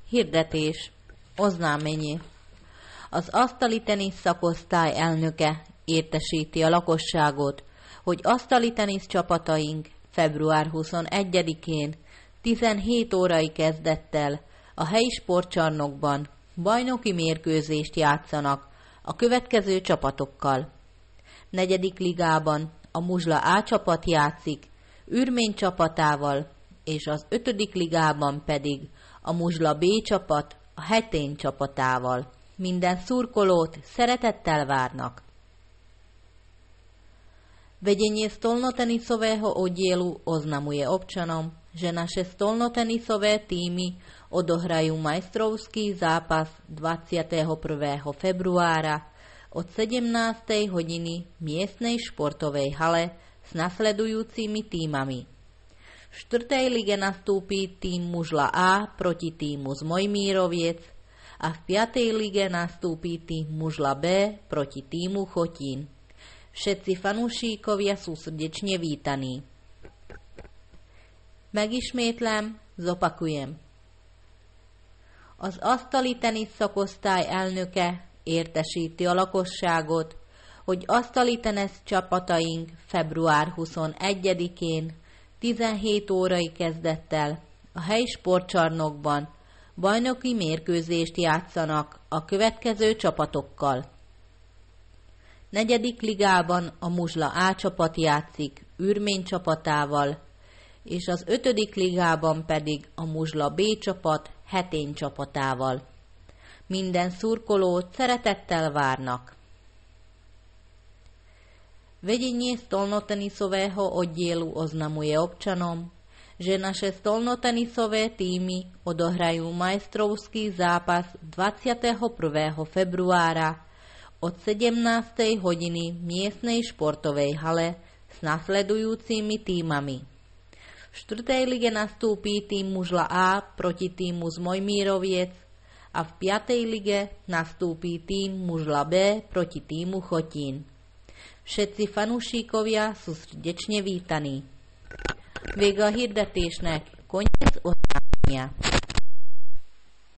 Hirdetés. Oznáményi. Az asztali tenisz szakosztály elnöke értesíti a lakosságot, hogy asztali tenisz csapataink február 21-én 17 órai kezdettel a helyi sportcsarnokban bajnoki mérkőzést játszanak a következő csapatokkal. 4. ligában a Muzsla A csapat játszik Ürmény csapatával, és az 5. ligában pedig a Muzsla B csapat a Hetény csapatával. Minden szurkolót szeretettel várnak. Vedenie stolnotenisového oddielu oznamuje občanom, že naše stolnotenisové týmy odohrajú majstrovský zápas 21. februára od 17. hodiny v miestnej športovej hale s nasledujúcimi týmami. V 4. lige nastúpi tým Muzla A proti týmu z Mojmíroviec a v 5. lige nastúpi tým Muzla B proti týmu Chotín. Všetci fanúšíkovia sú srdečne vítaní. Megismétlem, zopakujem. Az asztali tenisz szakosztály elnöke értesíti a lakosságot, hogy asztali tenisz csapataink február 21-én 17 órai kezdettel a helyi sportcsarnokban bajnoki mérkőzést játszanak a következő csapatokkal. 4. ligában a Muzsla A csapat játszik Ürmény csapatával, és az 5. ligában pedig a Muzsla B csapat Hetény csapatával. Minden szurkolót szeretettel várnak. Vedenie stolnotenisového oddielu oznamuje občanom, že naše stolnotenisové týmy odohrajú majstrovský zápas 21. februára od 17. hodiny v miestnej športovej hale s nasledujúcimi týmami. V 4. lige nastúpi tým Muzla A proti týmu z Mojmíroviec a v 5. lige nastúpi tým Muzla B proti týmu Chotín. Všetci fanúšikovia sú srdečne vítaní. Vége a hirdetésnek, koniec oznámenia.